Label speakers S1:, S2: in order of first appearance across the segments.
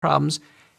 S1: problems,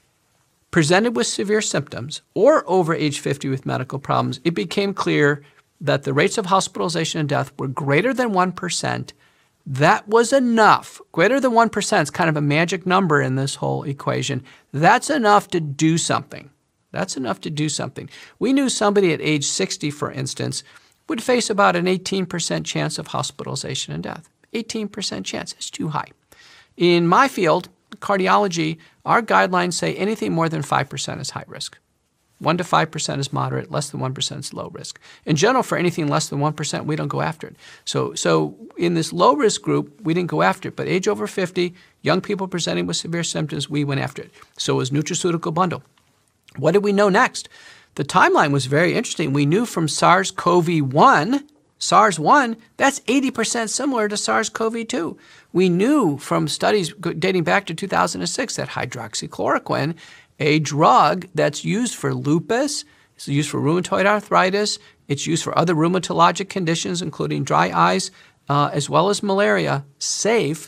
S1: presented with severe symptoms, or over age 50 with medical problems, it became clear that the rates of hospitalization and death were greater than 1%. That was enough. Greater than 1% is kind of a magic number in this whole equation. That's enough to do something. That's enough to do something. We knew somebody at age 60, for instance, would face about an 18% chance of hospitalization and death. 18% chance. It's too high. In my field, cardiology, our guidelines say anything more than 5% is high risk. 1 to 5% is moderate, less than 1% is low risk. In general, for anything less than 1%, we don't go after it. So in this low risk group, we didn't go after it. But age over 50, young people presenting with severe symptoms, we went after it. So was nutraceutical bundle. What did we know next? The timeline was very interesting. We knew from SARS-CoV-1, SARS-1, that's 80% similar to SARS-CoV-2. We knew from studies dating back to 2006 that hydroxychloroquine, a drug that's used for lupus, it's used for rheumatoid arthritis, it's used for other rheumatologic conditions, including dry eyes, as well as malaria, safe,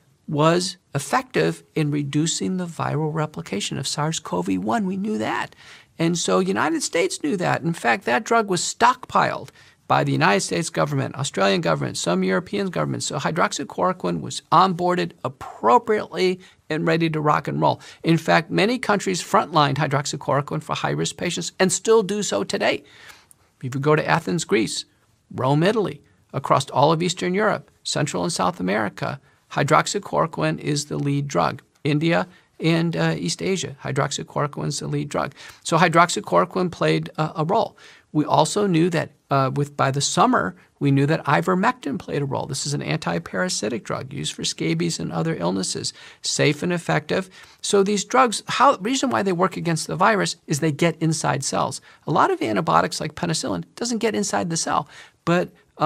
S1: was effective in reducing the viral replication of SARS-CoV-1. We knew that. And so United States knew that. In fact, that drug was stockpiled by the United States government, Australian government, some European governments. So hydroxychloroquine was onboarded appropriately and ready to rock and roll. In fact, many countries frontlined hydroxychloroquine for high-risk patients and still do so today. If you go to Athens, Greece, Rome, Italy, across all of Eastern Europe, Central and South America, hydroxychloroquine is the lead drug. India and East Asia, hydroxychloroquine is the lead drug. So hydroxychloroquine played a role. We also knew that by the summer, we knew that ivermectin played a role. This is an anti-parasitic drug used for scabies and other illnesses, safe and effective. So these drugs, the reason why they work against the virus is they get inside cells. A lot of antibiotics like penicillin doesn't get inside the cell, but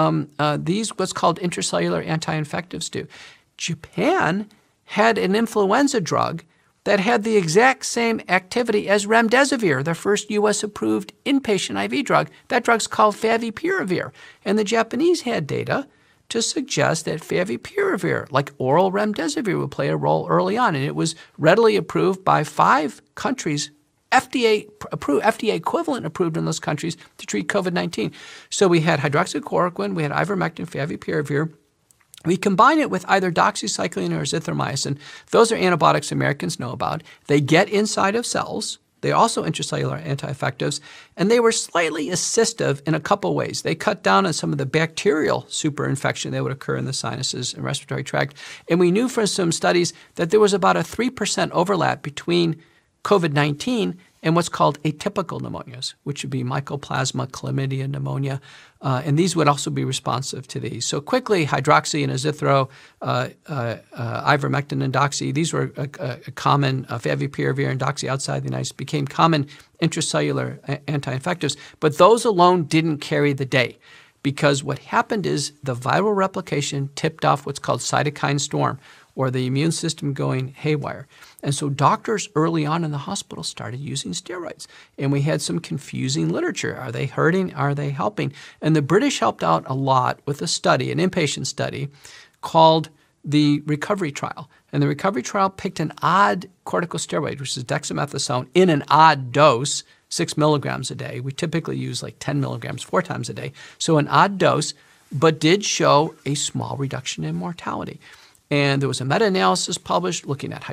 S1: these what's called intracellular anti-infectives do. Japan had an influenza drug that had the exact same activity as remdesivir, the first U.S.-approved inpatient IV drug. That drug's called favipiravir. And the Japanese had data to suggest that favipiravir, like oral remdesivir, would play a role early on. And it was readily approved by 5 countries, FDA equivalent approved in those countries to treat COVID-19. So we had hydroxychloroquine, we had ivermectin, favipiravir. We combine it with either doxycycline or azithromycin. Those are antibiotics Americans know about. They get inside of cells. They are also intracellular anti-infectives, and they were slightly assistive in a couple ways. They cut down on some of the bacterial superinfection that would occur in the sinuses and respiratory tract. And we knew from some studies that there was about a 3% overlap between COVID-19 and what's called atypical pneumonias, which would be mycoplasma, chlamydia pneumonia, and these would also be responsive to these. So quickly, hydroxy and azithro, ivermectin and doxy, these were common, favipiravir and doxy outside the United States became common intracellular anti-infectives, but those alone didn't carry the day because what happened is the viral replication tipped off what's called cytokine storm, or the immune system going haywire. And so doctors early on in the hospital started using steroids. And we had some confusing literature. Are they hurting? Are they helping? And the British helped out a lot with a study, an inpatient study, called the recovery trial. And the recovery trial picked an odd corticosteroid, which is dexamethasone, in an odd dose, 6 milligrams a day. We typically use like 10 milligrams 4 times a day. So an odd dose, but did show a small reduction in mortality. And there was a meta-analysis published looking at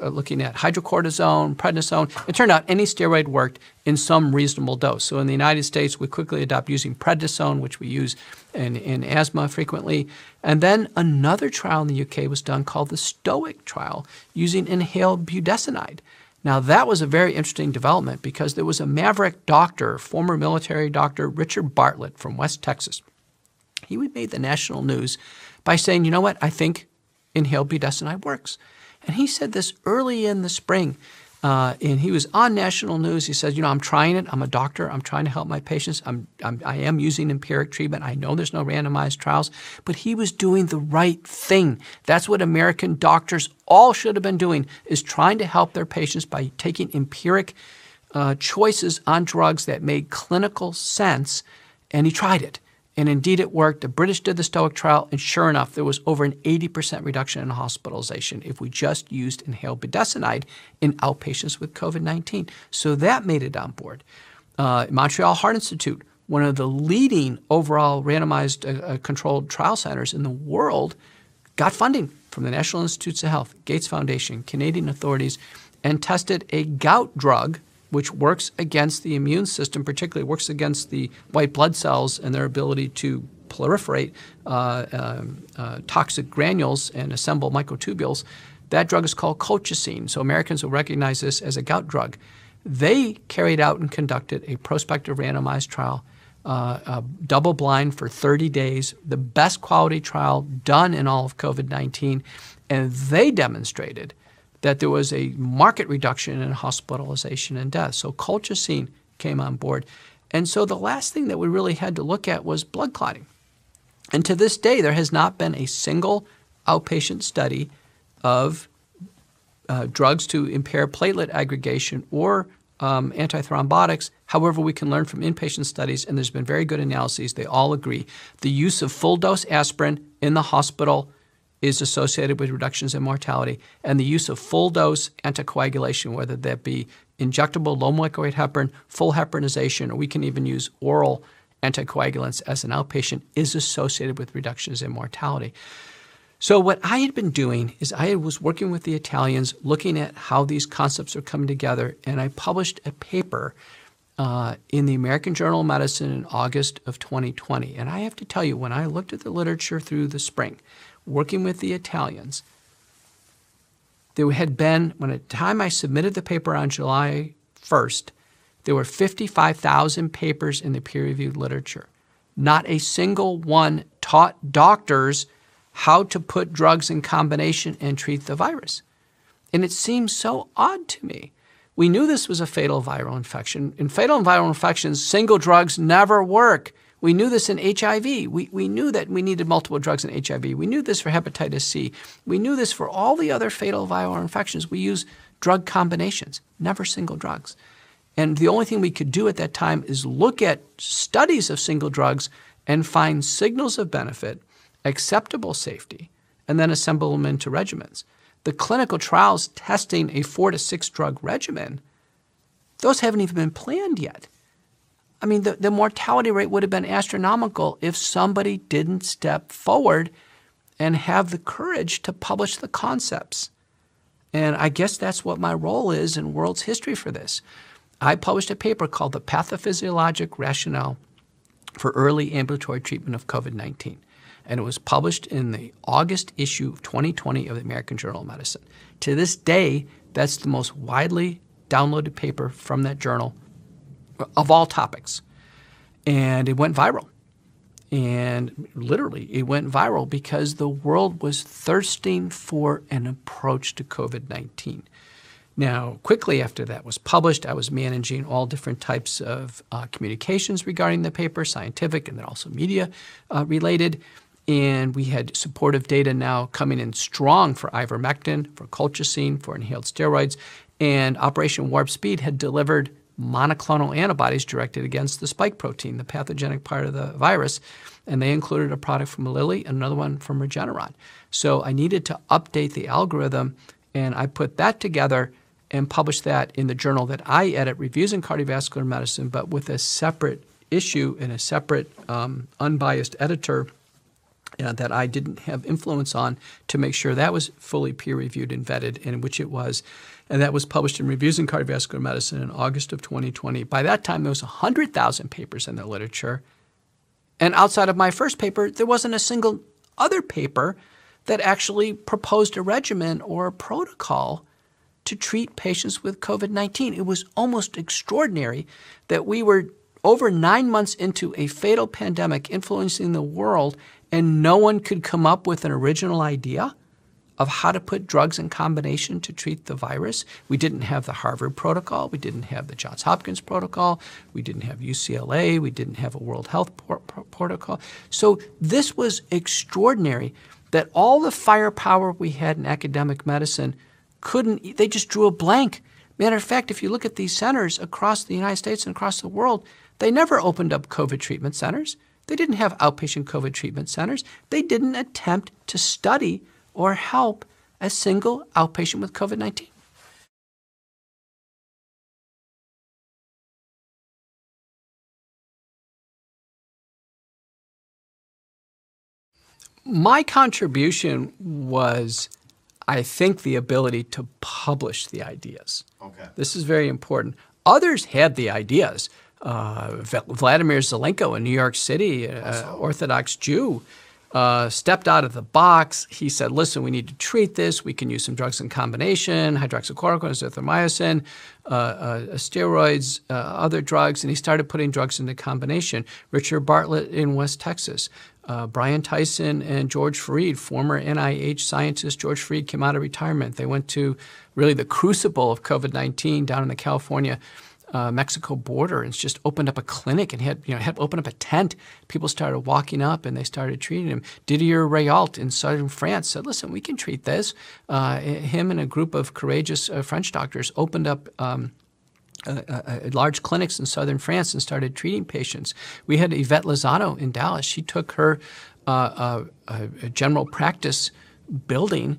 S1: hydrocortisone, prednisone. It turned out any steroid worked in some reasonable dose. So in the United States, we quickly adopt using prednisone, which we use in asthma frequently. And then another trial in the UK was done called the STOIC trial using inhaled budesonide. Now, that was a very interesting development because there was a maverick doctor, former military doctor, Richard Bartlett from West Texas. He made the national news by saying, you know what, I think inhaled budesonide works. And he said this early in the spring, and he was on national news. He said, you know, I'm trying it. I'm a doctor. I'm trying to help my patients. I am using empiric treatment. I know there's no randomized trials, but he was doing the right thing. That's what American doctors all should have been doing, is trying to help their patients by taking empiric choices on drugs that made clinical sense, and he tried it. And indeed it worked. The British did the STOIC trial, and sure enough, there was over an 80% reduction in hospitalization if we just used inhaled budesonide in outpatients with COVID-19. So that made it on board. Montreal Heart Institute, one of the leading overall randomized controlled trial centers in the world, got funding from the National Institutes of Health, Gates Foundation, Canadian authorities, and tested a gout drug which works against the immune system, particularly works against the white blood cells and their ability to proliferate toxic granules and assemble microtubules. That drug is called colchicine, so Americans will recognize this as a gout drug. They carried out and conducted a prospective randomized trial, double-blind for 30 days, the best quality trial done in all of COVID-19, and they demonstrated that there was a marked reduction in hospitalization and death. So colchicine came on board. And so the last thing that we really had to look at was blood clotting. And to this day, there has not been a single outpatient study of drugs to impair platelet aggregation or antithrombotics. However, we can learn from inpatient studies, and there's been very good analyses. They all agree. The use of full-dose aspirin in the hospital is associated with reductions in mortality, and the use of full-dose anticoagulation, whether that be injectable low molecular weight heparin, full heparinization, or we can even use oral anticoagulants as an outpatient, is associated with reductions in mortality. So what I had been doing is I was working with the Italians, looking at how these concepts are coming together, and I published a paper in the American Journal of Medicine in August of 2020. And I have to tell you, when I looked at the literature through the spring, working with the Italians, there had been, when at the time I submitted the paper on July 1st, there were 55,000 papers in the peer-reviewed literature. Not a single one taught doctors how to put drugs in combination and treat the virus. And it seems so odd to me. We knew this was a fatal viral infection. In fatal viral infections, single drugs never work. We knew this in HIV. We knew that we needed multiple drugs in HIV. We knew this for hepatitis C. We knew this for all the other fatal viral infections. We use drug combinations, never single drugs. And the only thing we could do at that time is look at studies of single drugs and find signals of benefit, acceptable safety, and then assemble them into regimens. The clinical trials testing a 4 to 6 drug regimen, those haven't even been planned yet. I mean, the mortality rate would have been astronomical if somebody didn't step forward and have the courage to publish the concepts. And I guess that's what my role is in world's history for this. I published a paper called The Pathophysiologic Rationale for Early Ambulatory Treatment of COVID-19. And it was published in the August issue of 2020 of the American Journal of Medicine. To this day, that's the most widely downloaded paper from that journal of all topics. And it went viral. And literally, it went viral because the world was thirsting for an approach to COVID-19. Now, quickly after that was published, I was managing all different types of communications regarding the paper, scientific and then also media related. And we had supportive data now coming in strong for ivermectin, for colchicine, for inhaled steroids. And Operation Warp Speed had delivered monoclonal antibodies directed against the spike protein, the pathogenic part of the virus. And they included a product from Lilly and another one from Regeneron. So I needed to update the algorithm, and I put that together and published that in the journal that I edit, Reviews in Cardiovascular Medicine, but with a separate issue and a separate unbiased editor that I didn't have influence on to make sure that was fully peer-reviewed and vetted, and which it was. And that was published in Reviews in Cardiovascular Medicine in August of 2020. By that time, there was 100,000 papers in the literature. And outside of my first paper, there wasn't a single other paper that actually proposed a regimen or a protocol to treat patients with COVID-19. It was almost extraordinary that we were over 9 months into a fatal pandemic influencing the world, and no one could come up with an original idea of how to put drugs in combination to treat the virus. We didn't have the Harvard protocol. We didn't have the Johns Hopkins protocol. We didn't have UCLA. We didn't have a World Health protocol. So this was extraordinary that all the firepower we had in academic medicine they just drew a blank. Matter of fact, if you look at these centers across the United States and across the world, they never opened up COVID treatment centers. They didn't have outpatient COVID treatment centers. They didn't attempt to study or help a single outpatient with COVID-19. My contribution was, I think, the ability to publish the ideas.
S2: Okay.
S1: This is very important. Others had the ideas. Vladimir Zelenko in New York City, Orthodox Jew, stepped out of the box. He said, listen, we need to treat this. We can use some drugs in combination, hydroxychloroquine, azithromycin, steroids, other drugs. And he started putting drugs into combination. Richard Bartlett in West Texas. Brian Tyson and George Fareed, former NIH scientist George Fareed, came out of retirement. They went to really the crucible of COVID-19 down in the California Mexico border and just opened up a clinic and had opened up a tent. People started walking up and they started treating him. Didier Raoult in southern France said, listen, we can treat this. Him and a group of courageous French doctors opened up large clinics in southern France and started treating patients. We had Yvette Lozano in Dallas. She took her general practice building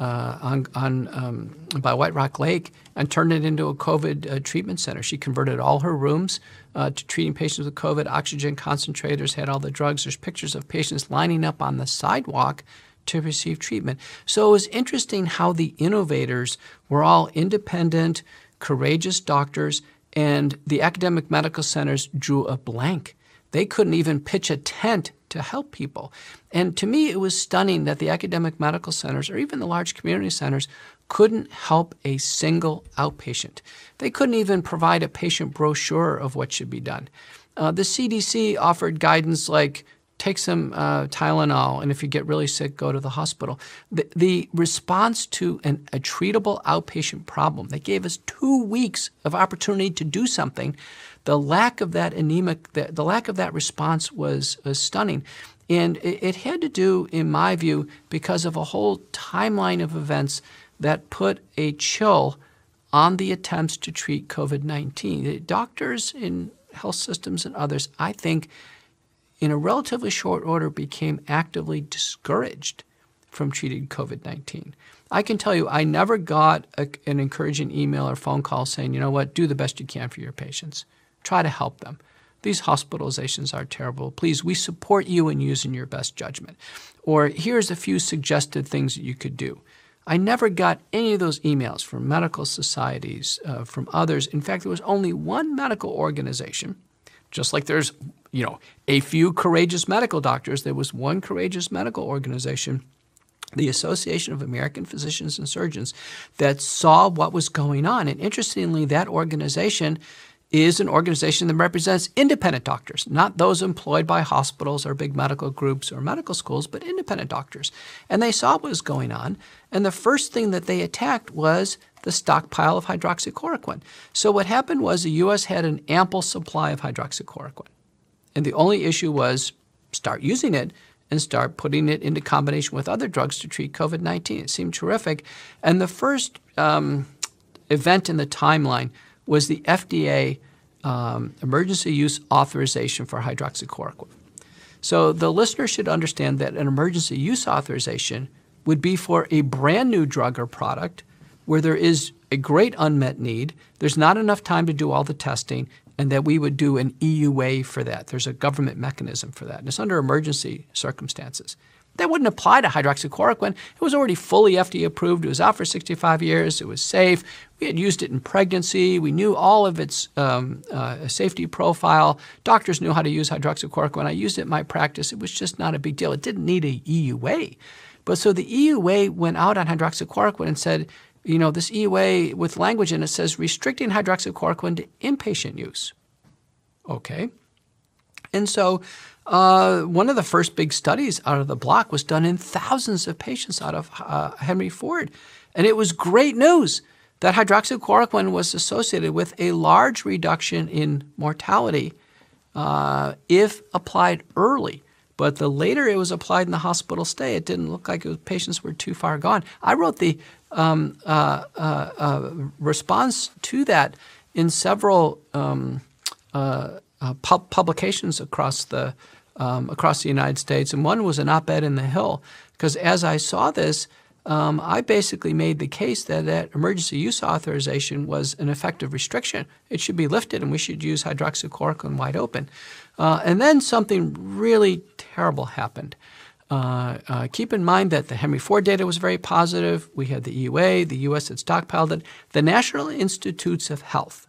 S1: by White Rock Lake and turned it into a COVID treatment center. She converted all her rooms to treating patients with COVID, oxygen concentrators, had all the drugs. There's pictures of patients lining up on the sidewalk to receive treatment. So it was interesting how the innovators were all independent, courageous doctors, and the academic medical centers drew a blank. They couldn't even pitch a tent to help people. And to me, it was stunning that the academic medical centers or even the large community centers couldn't help a single outpatient. They couldn't even provide a patient brochure of what should be done. The CDC offered guidance like, take some Tylenol, and if you get really sick, go to the hospital. The response to a treatable outpatient problem, they gave us 2 weeks of opportunity to do something. The lack of that the lack of that response was stunning. And it had to do, in my view, because of a whole timeline of events that put a chill on the attempts to treat COVID-19. The doctors in health systems and others, I think, in a relatively short order, became actively discouraged from treating COVID-19. I can tell you, I never got an encouraging email or phone call saying, you know what, do the best you can for your patients. Try to help them. These hospitalizations are terrible. Please, we support you in using your best judgment. Or here's a few suggested things that you could do. I never got any of those emails from medical societies, from others. In fact, there was only one medical organization, just like there's a few courageous medical doctors, there was one courageous medical organization, the Association of American Physicians and Surgeons, that saw what was going on. And interestingly, that organization is an organization that represents independent doctors, not those employed by hospitals or big medical groups or medical schools, but independent doctors. And they saw what was going on. And the first thing that they attacked was the stockpile of hydroxychloroquine. So what happened was the U.S. had an ample supply of hydroxychloroquine. And the only issue was start using it and start putting it into combination with other drugs to treat COVID-19. It seemed terrific. And the first event in the timeline was the FDA emergency use authorization for hydroxychloroquine. So the listener should understand that an emergency use authorization would be for a brand new drug or product where there is a great unmet need, there's not enough time to do all the testing, and that we would do an EUA for that. There's a government mechanism for that, and it's under emergency circumstances. That wouldn't apply to hydroxychloroquine. It was already fully FDA approved. It was out for 65 years. It was safe. We had used it in pregnancy. We knew all of its safety profile. Doctors knew how to use hydroxychloroquine. I used it in my practice. It was just not a big deal. It didn't need a EUA. But so the EUA went out on hydroxychloroquine and said, this EUA with language in it says restricting hydroxychloroquine to inpatient use. Okay. And so one of the first big studies out of the block was done in thousands of patients out of Henry Ford. And it was great news that hydroxychloroquine was associated with a large reduction in mortality if applied early. But the later it was applied in the hospital stay, it didn't look like patients were too far gone. I wrote the response to that in several publications across the across the United States, and one was an op-ed in The Hill. Because as I saw this, I basically made the case that emergency use authorization was an effective restriction. It should be lifted, and we should use hydroxychloroquine wide open. And then something really terrible happened. Keep in mind that the Henry Ford data was very positive. We had the EUA, the U.S. had stockpiled it. The National Institutes of Health,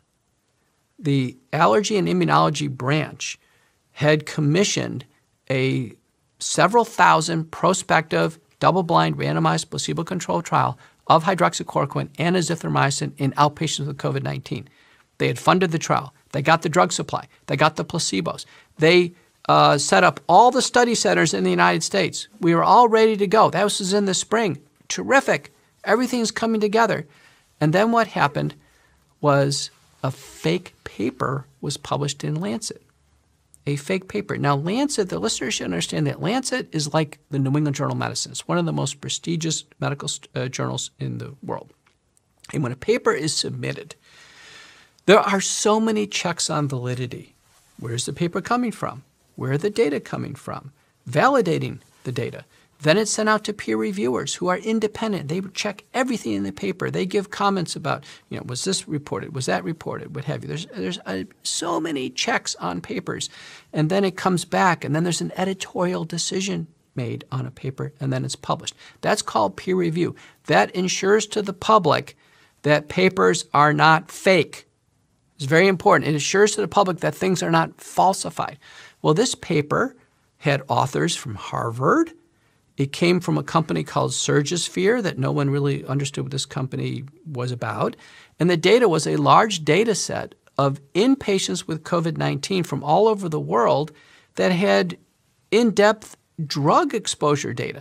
S1: the Allergy and Immunology branch, had commissioned a several thousand prospective, double-blind, randomized, placebo-controlled trial of hydroxychloroquine and azithromycin in outpatients with COVID-19. They had funded the trial. They got the drug supply. They got the placebos. They set up all the study centers in the United States. We were all ready to go. That was in the spring. Terrific. Everything's coming together. And then what happened was a fake paper was published in Lancet. A fake paper. Now, Lancet, the listeners should understand that Lancet is like the New England Journal of Medicine. It's one of the most prestigious medical journals in the world. And when a paper is submitted, there are so many checks on validity. Where's the paper coming from? Where are the data coming from? Validating the data. Then it's sent out to peer reviewers who are independent. They check everything in the paper. They give comments about, was this reported? Was that reported? What have you? There's so many checks on papers. And then it comes back, and then there's an editorial decision made on a paper, and then it's published. That's called peer review. That ensures to the public that papers are not fake. It's very important. It assures to the public that things are not falsified. Well, this paper had authors from Harvard. It came from a company called Surgisphere that no one really understood what this company was about. And the data was a large data set of inpatients with COVID-19 from all over the world that had in-depth drug exposure data.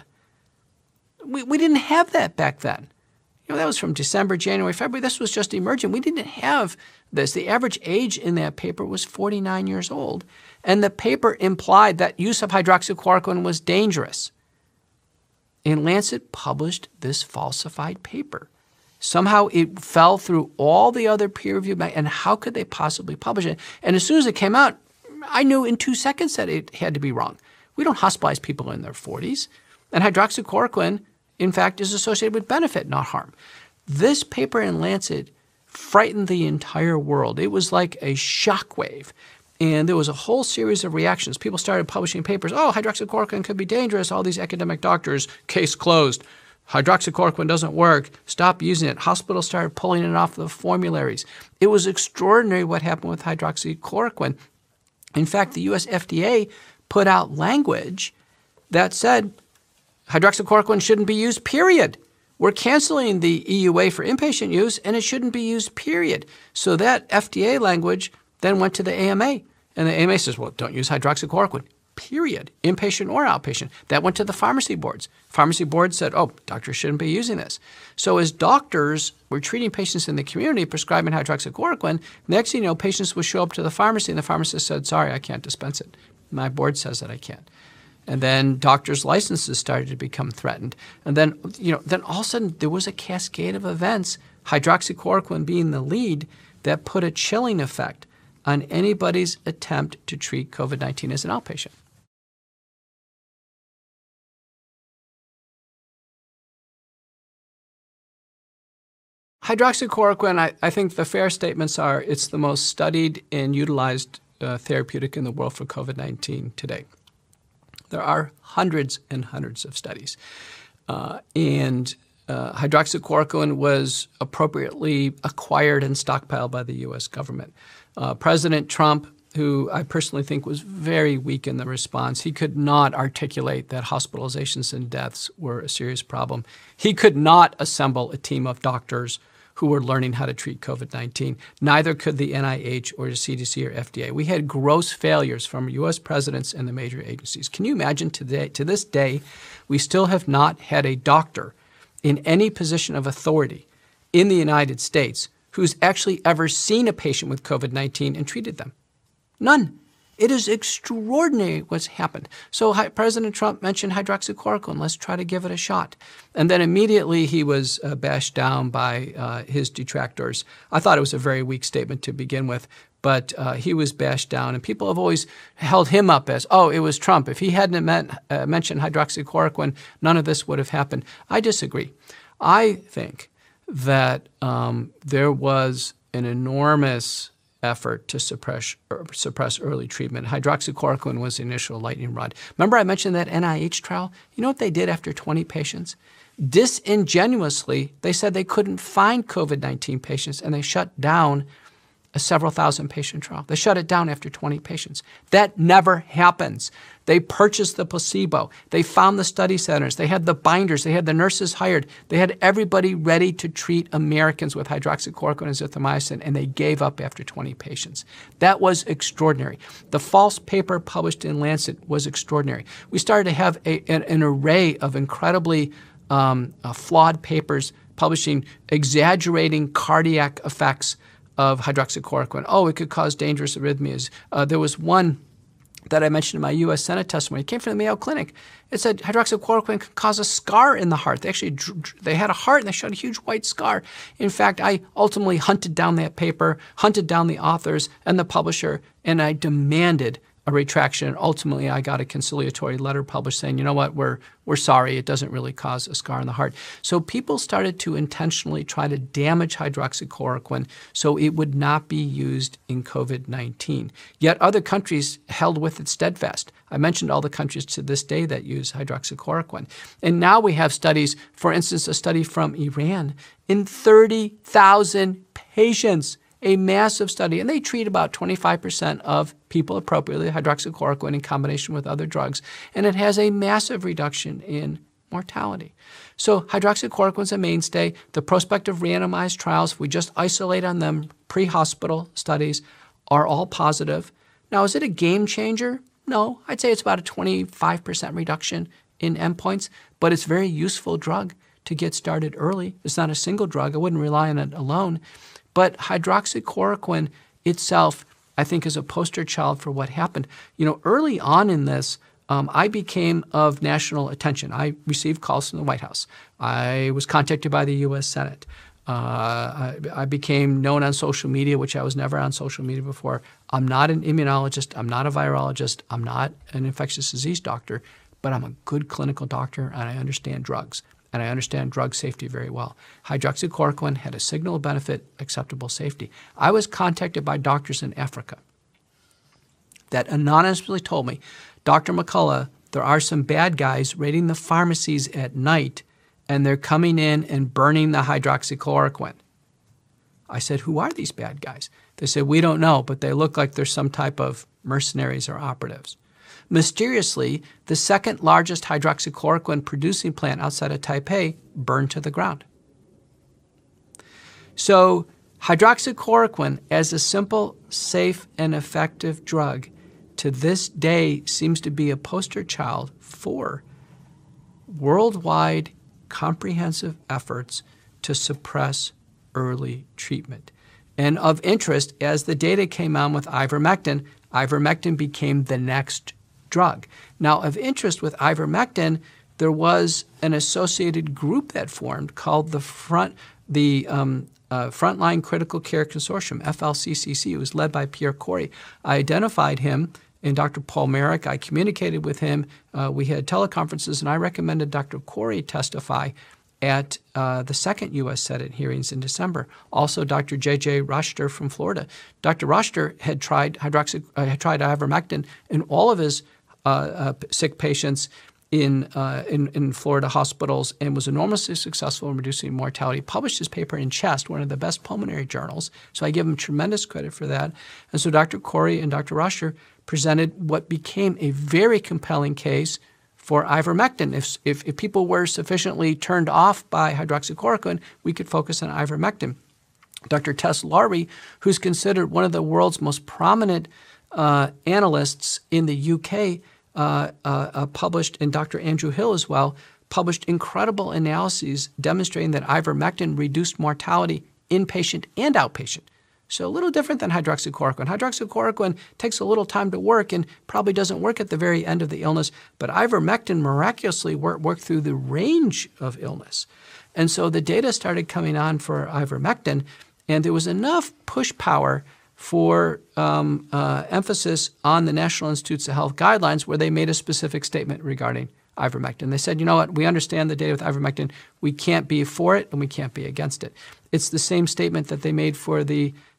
S1: We didn't have that back then. That was from December, January, February. This was just emerging. We didn't have this. The average age in that paper was 49 years old. And the paper implied that use of hydroxychloroquine was dangerous. And Lancet published this falsified paper. Somehow it fell through all the other peer review, and how could they possibly publish it? And as soon as it came out, I knew in 2 seconds that it had to be wrong. We don't hospitalize people in their 40s. And hydroxychloroquine, in fact, is associated with benefit, not harm. This paper in Lancet frightened the entire world. It was like a shockwave. And there was a whole series of reactions. People started publishing papers. Oh, hydroxychloroquine could be dangerous. All these academic doctors, case closed. Hydroxychloroquine doesn't work. Stop using it. Hospitals started pulling it off the formularies. It was extraordinary what happened with hydroxychloroquine. In fact, the U.S. FDA put out language that said hydroxychloroquine shouldn't be used, period. We're canceling the EUA for inpatient use, and it shouldn't be used, period. So that FDA language then went to the AMA, and the AMA says, well, don't use hydroxychloroquine, period, inpatient or outpatient. That went to the pharmacy boards. Pharmacy boards said, oh, doctors shouldn't be using this. So as doctors were treating patients in the community, prescribing hydroxychloroquine, next thing you know, patients would show up to the pharmacy, and the pharmacist said, sorry, I can't dispense it. My board says that I can't. And then doctors' licenses started to become threatened. And then, then all of a sudden there was a cascade of events, hydroxychloroquine being the lead, that put a chilling effect on anybody's attempt to treat COVID-19 as an outpatient. Hydroxychloroquine, I think the fair statements are it's the most studied and utilized therapeutic in the world for COVID-19 today. There are hundreds and hundreds of studies. Hydroxychloroquine was appropriately acquired and stockpiled by the U.S. government. President Trump, who I personally think was very weak in the response, he could not articulate that hospitalizations and deaths were a serious problem. He could not assemble a team of doctors who were learning how to treat COVID-19. Neither could the NIH or the CDC or FDA. We had gross failures from U.S. presidents and the major agencies. Can you imagine today, to this day, we still have not had a doctor in any position of authority in the United States who's actually ever seen a patient with COVID-19 and treated them? None. It is extraordinary what's happened. So President Trump mentioned hydroxychloroquine. Let's try to give it a shot. And then immediately he was bashed down by his detractors. I thought it was a very weak statement to begin with, but he was bashed down. And people have always held him up as, oh, it was Trump. If he hadn't mentioned hydroxychloroquine, none of this would have happened. I disagree. I think that there was an enormous effort to suppress early treatment. Hydroxychloroquine was the initial lightning rod. Remember I mentioned that NIH trial? You know what they did after 20 patients? Disingenuously, they said they couldn't find COVID-19 patients, and they shut down a several thousand patient trial. They shut it down after 20 patients. That never happens. They purchased the placebo. They found the study centers. They had the binders. They had the nurses hired. They had everybody ready to treat Americans with hydroxychloroquine and azithromycin, and they gave up after 20 patients. That was extraordinary. The false paper published in Lancet was extraordinary. We started to have an array of incredibly flawed papers publishing exaggerating cardiac effects of hydroxychloroquine. Oh, it could cause dangerous arrhythmias. There was one that I mentioned in my U.S. Senate testimony. It came from the Mayo Clinic. It said hydroxychloroquine could cause a scar in the heart. They had a heart and they showed a huge white scar. In fact, I ultimately hunted down that paper, hunted down the authors and the publisher, and I demanded a retraction. And ultimately, I got a conciliatory letter published saying, you know what, we're sorry, it doesn't really cause a scar in the heart. So people started to intentionally try to damage hydroxychloroquine so it would not be used in COVID-19. Yet other countries held with it steadfast. I mentioned all the countries to this day that use hydroxychloroquine. And now we have studies, for instance, a study from Iran in 30,000 patients. A massive study, and they treat about 25% of people appropriately, hydroxychloroquine in combination with other drugs, and it has a massive reduction in mortality. So hydroxychloroquine is a mainstay. The prospective randomized trials, if we just isolate on them, pre-hospital studies, are all positive. Now, is it a game changer? No, I'd say it's about a 25% reduction in endpoints, but it's a very useful drug to get started early. It's not a single drug. I wouldn't rely on it alone. But hydroxychloroquine itself, I think, is a poster child for what happened. You know, early on in this, I became of national attention. I received calls from the White House. I was contacted by the U.S. Senate. I became known on social media, which I was never on social media before. I'm not an immunologist. I'm not a virologist. I'm not an infectious disease doctor, but I'm a good clinical doctor, and I understand drugs. And I understand drug safety very well. Hydroxychloroquine had a signal of benefit, acceptable safety. I was contacted by doctors in Africa that anonymously told me, Dr. McCullough, there are some bad guys raiding the pharmacies at night, and they're coming in and burning the hydroxychloroquine. I said, who are these bad guys? They said, we don't know, but they look like they're some type of mercenaries or operatives. Mysteriously, the second largest hydroxychloroquine producing plant outside of Taipei burned to the ground. So hydroxychloroquine, as a simple, safe, and effective drug, to this day seems to be a poster child for worldwide comprehensive efforts to suppress early treatment. And of interest, as the data came on with ivermectin, ivermectin became the next drug. Now, of interest with ivermectin, there was an associated group that formed called the Frontline Critical Care Consortium, FLCCC. It was led by Pierre Kory. I identified him and Dr. Paul Marik. I communicated with him. We had teleconferences, and I recommended Dr. Kory testify at the second U.S. Senate hearings in December. Also, Dr. J.J. Rochter from Florida. Dr. Rochter had tried ivermectin in all of his sick patients in Florida hospitals and was enormously successful in reducing mortality. Published his paper in Chest, one of the best pulmonary journals. So I give him tremendous credit for that. And so Dr. Kory and Dr. Rochter presented what became a very compelling case for ivermectin. If people were sufficiently turned off by hydroxychloroquine, we could focus on ivermectin. Dr. Tess Lawrie, who's considered one of the world's most prominent analysts in the UK, published, and Dr. Andrew Hill as well, published incredible analyses demonstrating that ivermectin reduced mortality inpatient and outpatient. So a little different than hydroxychloroquine. Hydroxychloroquine takes a little time to work and probably doesn't work at the very end of the illness, but ivermectin miraculously worked through the range of illness. And so the data started coming on for ivermectin, and there was enough push power for emphasis on the National Institutes of Health guidelines where they made a specific statement regarding ivermectin. They said, you know what, we understand the data with ivermectin. We can't be for it and we can't be against it. It's the same statement that they made for the